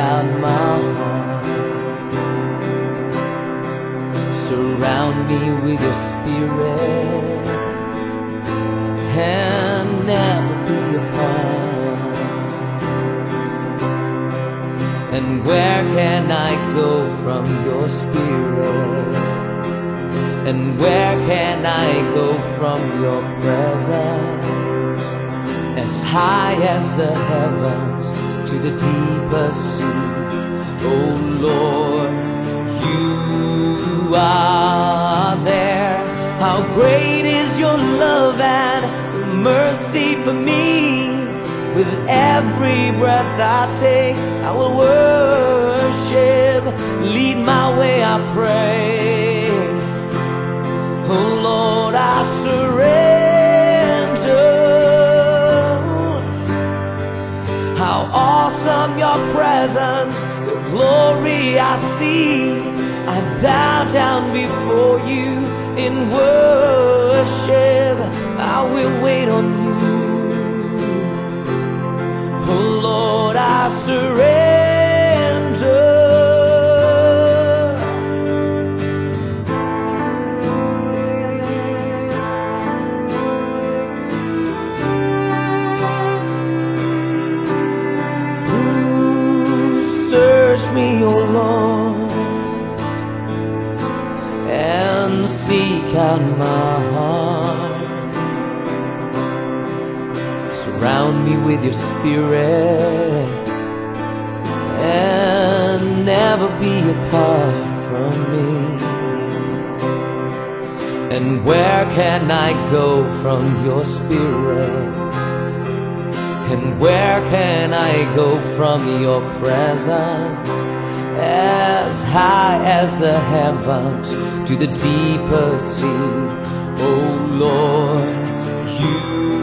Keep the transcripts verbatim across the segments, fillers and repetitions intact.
out my heart. Surround me with your spirit and never be apart. And where can I go from your spirit? And where can I go from your presence? As high as the heavens to the deepest seas, oh Lord, you are there. How great is your love and mercy for me. With every breath I take, I will worship. Lead my way, I pray. Oh Lord, I surrender. How awesome your presence, your glory I see. I bow down before you in worship. I will wait on you. Oh Lord, I surrender. Ooh, search me, oh Lord, and seek out my heart. Surround me with your spirit and never be apart from me. And where can I go from your spirit? And where can I go from your presence? As high as the heavens to the deepest sea, oh Lord, you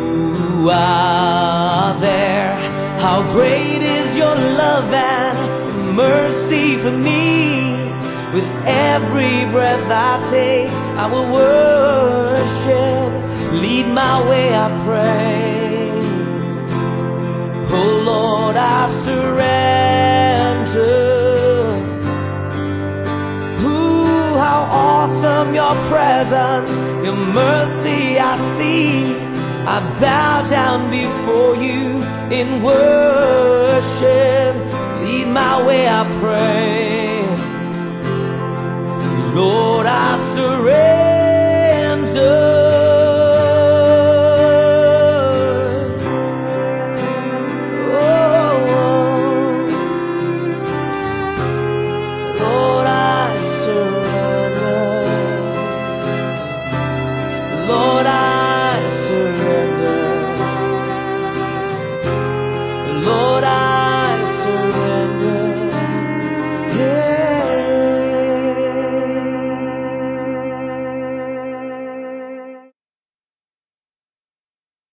are there. How great is your love and mercy for me. With every breath I take, I will worship. Lead my way, I pray. Oh Lord, I surrender. Ooh, how awesome your presence, your mercy I see. I bow down before you in worship. Lead my way, I pray. Lord, I surrender.